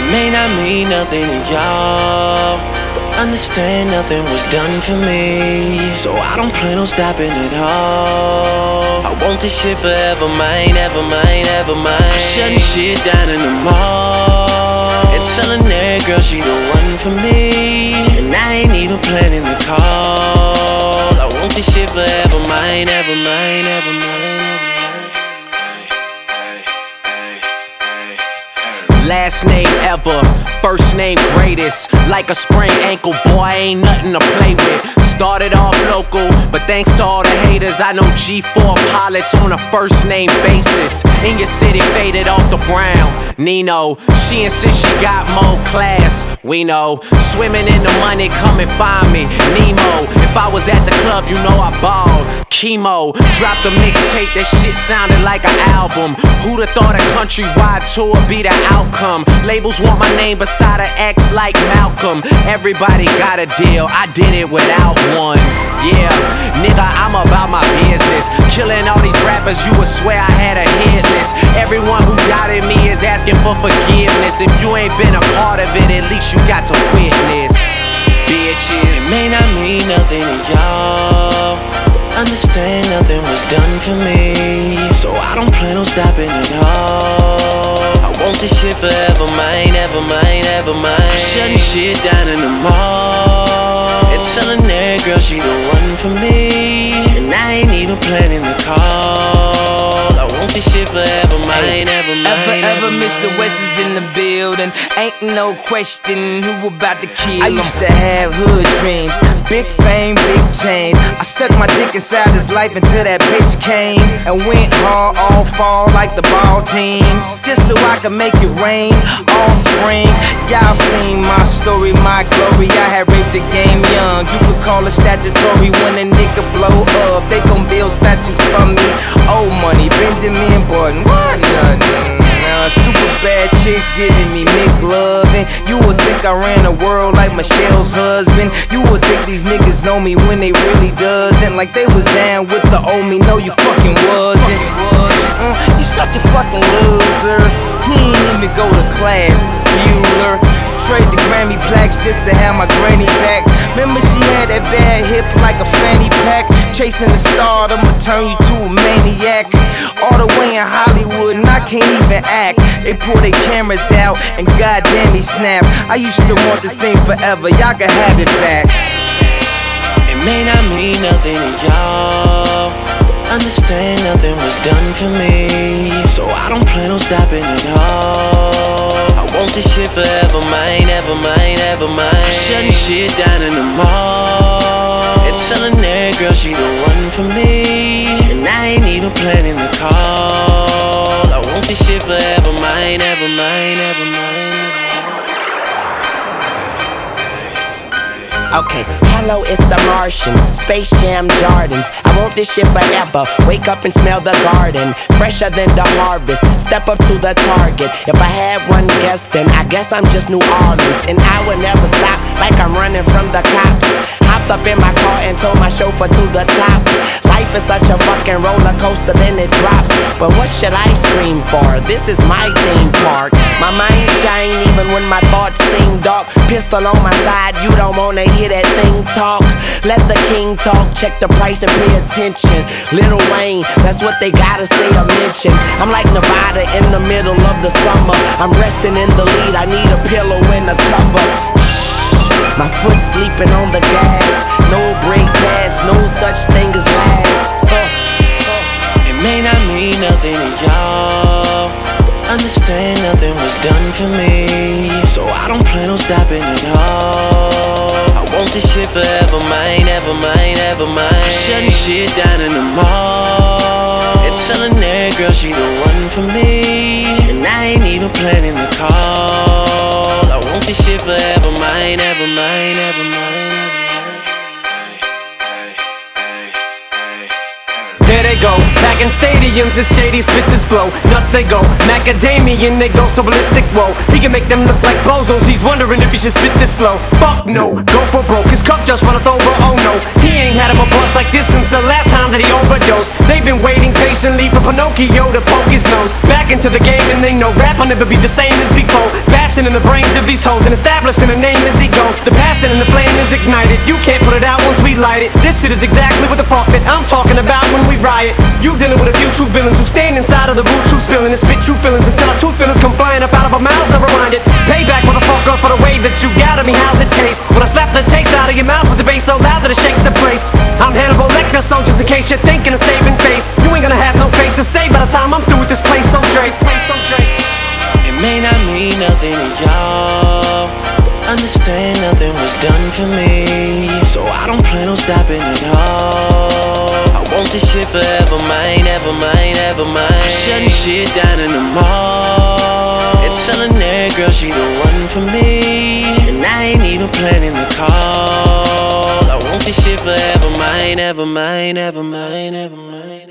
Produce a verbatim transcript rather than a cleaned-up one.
may not mean nothing to y'all, but understand nothing was done for me, so I don't plan on stopping at all. I want this shit forever, mine, ever mine, ever mine. I'm shutting shit down in the mall and telling that girl she the one for me, and I ain't even planning to call. I want this shit forever, mine, ever mine, ever mine. Last name ever, first name greatest. Like a sprained ankle, boy, ain't nothing to play with. Started off local, but thanks to all the haters, I know G four pilots on a first name basis. In your city, faded off the brown. Nino, she insists she got more class. We know, swimming in the money, come and find me. Nemo, if I was at the club, you know I balled. Chemo, dropped a mixtape, that shit sounded like an album. Who'da thought a countrywide tour be the outcome? Labels want my name beside an X like Malcolm. Everybody got a deal, I did it without one. Yeah, nigga, I'm about my business. Killing all these rappers, you would swear I had a hit list. Everyone who doubted me is asking for forgiveness. If you ain't been a part of it, at least you got to witness. Bitches, it may not mean nothing to y'all, understand nothing was done for me, so I don't plan on stopping at all. I want this shit forever, mine, ever mine, ever mine. I'm shutting shit down in the mall and telling that girl she the one for me, and I ain't even planning to call. I want this shit forever, mine, ever mine. Ever, ever, Mister West is in the building. Ain't no question who about to kill him. I used to have hood dreams, big fame, big chains. I stuck my dick inside his life until that bitch came and went hard all fall like the ball teams, just so I could make it rain all spring. Y'all seen my story, my glory. I had raped the game young. You could call it statutory when a nigga blow up. They gon' build statues for me. Old money, Benjamin Button, what nothing. Uh, super bad chicks giving me McLovin'. You would think I ran the world like Michelle's husband. You would think these niggas know me when they really doesn't. Like they was down with the old me, no you fucking wasn't. Uh, you such a fucking loser. He ain't even go to class, Bueller. Trade the Grammy plaques just to have my granny back. Remember she had that bad hip like a fanny pack. Chasing the star, I'ma turn you to a maniac. All the way in Hollywood and I can't even act. They pull their cameras out and goddamn they snap. I used to want this thing forever, y'all can have it back. It may not mean nothing to y'all, understand nothing was done for me, so I don't plan on stopping at all. I want this shit forever, mine, ever mine, ever mine. I'm shutting shit down in the mall and telling that girl she the one for me, and I ain't even planning to call. I want this shit forever, mine, ever mine, ever mine. okay, hello, it's the Martian, Space Jam Jordans. I want this shit forever, wake up and smell the garden, fresher than the harvest, step up to the target. If I had one guess, then I guess I'm just New Orleans, and I would never stop like I'm running from the cops. Hopped up in my car and told my chauffeur to the top. Life is such a fucking roller coaster, then it drops. But what should I scream for? This is my theme park. My mind shine even when my thoughts seem dark. Pistol on my side, you don't wanna hear that thing talk. Let the king talk, check the price and pay attention. Lil Wayne, that's what they gotta say or mention. I'm like Nevada in the middle of the summer. I'm resting in the lead, I need a pillow and a cover. My foot sleeping on the gas, no brake pads, no such thing as last. uh, uh. It may not mean nothing to y'all, understand nothing was done for me, so I don't plan on stopping at all. I want this shit forever, mine, ever mine, ever mine. I'm shutting shit down in the mall and telling that girl she the one for me, and I ain't even planning to call. I want this shit forever, mine, ever mine, ever mine. There they go, back in stadiums as shady spits his flow. Nuts they go, macadamian they go so ballistic, whoa. He can make them look like bozos, he's wondering if he should spit this slow. Fuck no, go for broke, his cup just runneth over, oh no. He ain't had him a bust like this since the last time that he overdosed. They've been waiting patiently for Pinocchio to poke his nose back into the game, and they know rap will never be the same as before. Bass blasting in the brains of these hoes and establishing a name as he goes. The passion and the flame is ignited. You can't put it out once we light it. This shit is exactly what the fuck that I'm talking about when we riot. You dealing with a few true villains who stand inside of the boot, true spilling and spit true feelings until our true feelings come flying up out of our mouths. Never mind it. Payback, motherfucker, for the way that you got at me. How's it taste? When I slap the taste out of your mouth with the bass so loud that it shakes the place. I'm Hannibal Lecter, so just in case you're thinking of saving face, you ain't gonna have no face to say by the time I'm through with this place. So Dre, so Dre. It may not mean nothing to y'all, but understand nothing was done for me, so I don't plan on stopping at all. I want this shit forever, mine, ever mine, ever mine. I'm shutting shit down in the mall and telling that girl she the one for me, and I ain't even planning the call. I want this shit forever, mine, ever mine, ever mine, ever mine.